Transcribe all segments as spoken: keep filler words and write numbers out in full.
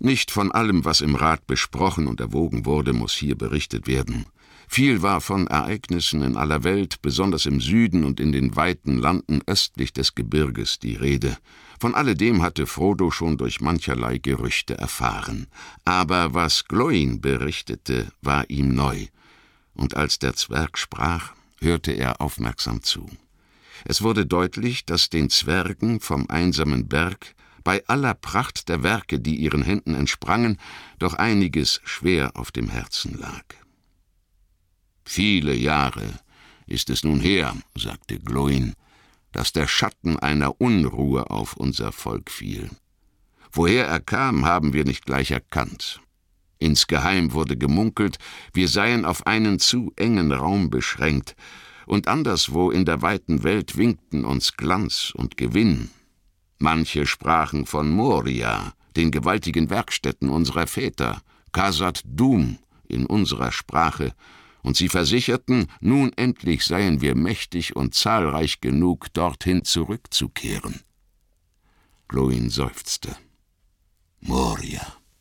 Nicht von allem, was im Rat besprochen und erwogen wurde, muss hier berichtet werden. Viel war von Ereignissen in aller Welt, besonders im Süden und in den weiten Landen östlich des Gebirges, die Rede. Von alledem hatte Frodo schon durch mancherlei Gerüchte erfahren. Aber was Glóin berichtete, war ihm neu. Und als der Zwerg sprach, hörte er aufmerksam zu. Es wurde deutlich, dass den Zwergen vom einsamen Berg bei aller Pracht der Werke, die ihren Händen entsprangen, doch einiges schwer auf dem Herzen lag. »Viele Jahre ist es nun her«, sagte Glóin, »dass der Schatten einer Unruhe auf unser Volk fiel. Woher er kam, haben wir nicht gleich erkannt. Insgeheim wurde gemunkelt, wir seien auf einen zu engen Raum beschränkt, und anderswo in der weiten Welt winkten uns Glanz und Gewinn. Manche sprachen von Moria, den gewaltigen Werkstätten unserer Väter, Khazad-dûm in unserer Sprache, und sie versicherten, nun endlich seien wir mächtig und zahlreich genug, dorthin zurückzukehren. Glóin seufzte. Moria,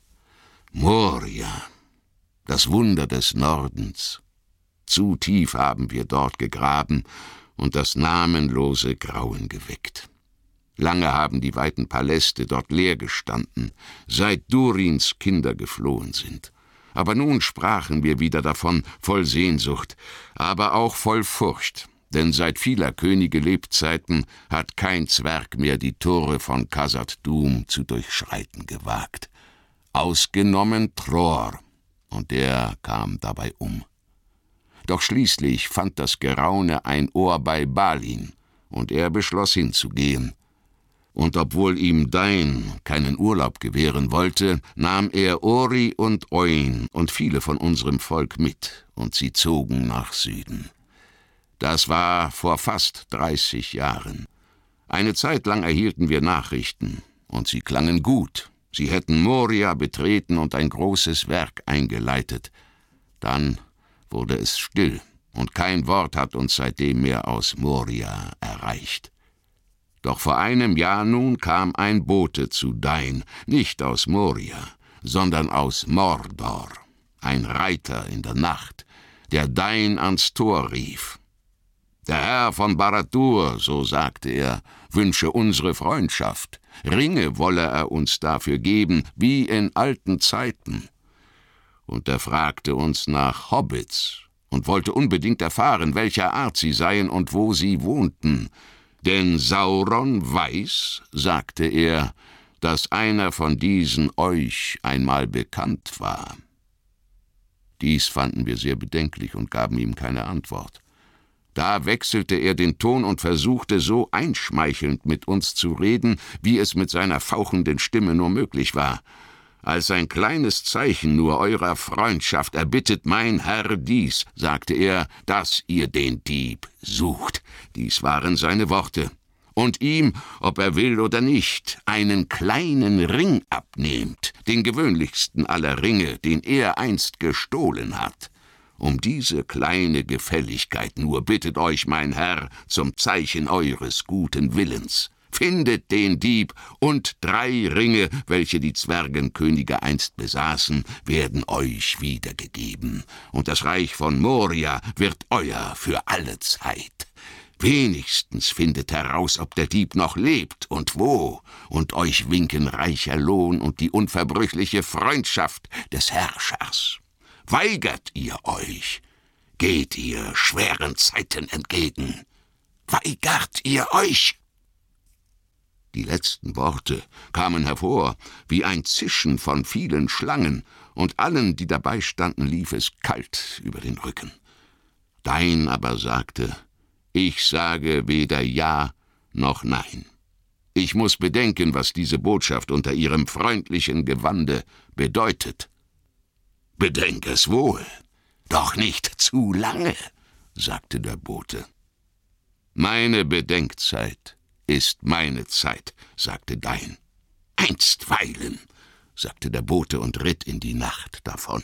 Moria, das Wunder des Nordens. Zu tief haben wir dort gegraben und das namenlose Grauen geweckt. Lange haben die weiten Paläste dort leer gestanden, seit Durins Kinder geflohen sind. Aber nun sprachen wir wieder davon, voll Sehnsucht, aber auch voll Furcht, denn seit vieler Könige Lebzeiten hat kein Zwerg mehr die Tore von Khazad-dûm zu durchschreiten gewagt. Ausgenommen Tror, und der kam dabei um. Doch schließlich fand das Geraune ein Ohr bei Balin, und er beschloss hinzugehen. Und obwohl ihm Dain keinen Urlaub gewähren wollte, nahm er Ori und Oin und viele von unserem Volk mit, und sie zogen nach Süden. Das war vor fast dreißig Jahren. Eine Zeit lang erhielten wir Nachrichten, und sie klangen gut. Sie hätten Moria betreten und ein großes Werk eingeleitet. Dann wurde es still, und kein Wort hat uns seitdem mehr aus Moria erreicht. Doch vor einem Jahr nun kam ein Bote zu Dain, nicht aus Moria, sondern aus Mordor, ein Reiter in der Nacht, der Dain ans Tor rief. Der Herr von Barad-dûr, so sagte er, wünsche unsere Freundschaft, Ringe wolle er uns dafür geben, wie in alten Zeiten. Und er fragte uns nach Hobbits und wollte unbedingt erfahren, welcher Art sie seien und wo sie wohnten. Denn Sauron weiß, sagte er, dass einer von diesen euch einmal bekannt war. Dies fanden wir sehr bedenklich und gaben ihm keine Antwort. Da wechselte er den Ton und versuchte so einschmeichelnd mit uns zu reden, wie es mit seiner fauchenden Stimme nur möglich war. Als ein kleines Zeichen nur eurer Freundschaft erbittet mein Herr dies, sagte er, dass ihr den Dieb sucht. Dies waren seine Worte. Und ihm, ob er will oder nicht, einen kleinen Ring abnehmt, den gewöhnlichsten aller Ringe, den er einst gestohlen hat. Um diese kleine Gefälligkeit nur bittet euch mein Herr zum Zeichen eures guten Willens. Findet den Dieb, und drei Ringe, welche die Zwergenkönige einst besaßen, werden euch wiedergegeben, und das Reich von Moria wird euer für alle Zeit. Wenigstens findet heraus, ob der Dieb noch lebt und wo, und euch winken reicher Lohn und die unverbrüchliche Freundschaft des Herrschers. Weigert ihr euch, geht ihr schweren Zeiten entgegen. Weigert ihr euch? Die letzten Worte kamen hervor wie ein Zischen von vielen Schlangen, und allen, die dabei standen, lief es kalt über den Rücken. Dain aber sagte, ich sage weder Ja noch Nein. Ich muss bedenken, was diese Botschaft unter ihrem freundlichen Gewande bedeutet. Bedenk es wohl, doch nicht zu lange, sagte der Bote. Meine Bedenkzeit ist meine Zeit, sagte Dain. Einstweilen, sagte der Bote und ritt in die Nacht davon.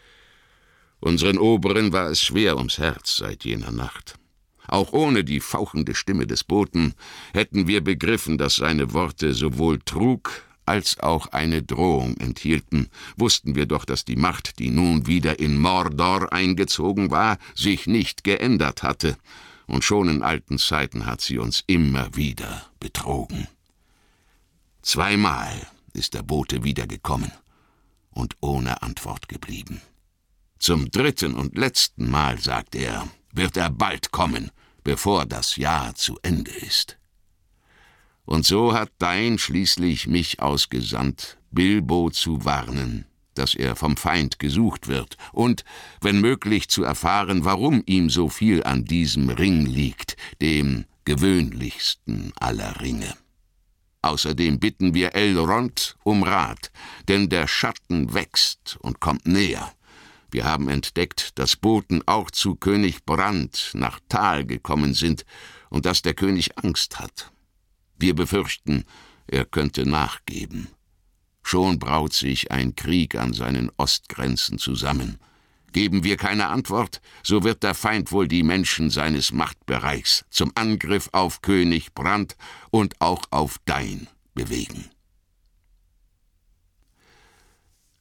Unseren Oberen war es schwer ums Herz seit jener Nacht. Auch ohne die fauchende Stimme des Boten hätten wir begriffen, dass seine Worte sowohl Trug als auch eine Drohung enthielten, wussten wir doch, dass die Macht, die nun wieder in Mordor eingezogen war, sich nicht geändert hatte, und schon in alten Zeiten hat sie uns immer wieder betrogen. Zweimal ist der Bote wiedergekommen und ohne Antwort geblieben. Zum dritten und letzten Mal, sagt er, wird er bald kommen, bevor das Jahr zu Ende ist. Und so hat Dain schließlich mich ausgesandt, Bilbo zu warnen, dass er vom Feind gesucht wird und, wenn möglich, zu erfahren, warum ihm so viel an diesem Ring liegt, dem gewöhnlichsten aller Ringe. Außerdem bitten wir Elrond um Rat, denn der Schatten wächst und kommt näher. Wir haben entdeckt, dass Boten auch zu König Brand nach Tal gekommen sind und dass der König Angst hat. Wir befürchten, er könnte nachgeben. Schon braut sich ein Krieg an seinen Ostgrenzen zusammen. Geben wir keine Antwort, so wird der Feind wohl die Menschen seines Machtbereichs zum Angriff auf König Brand und auch auf Dain bewegen.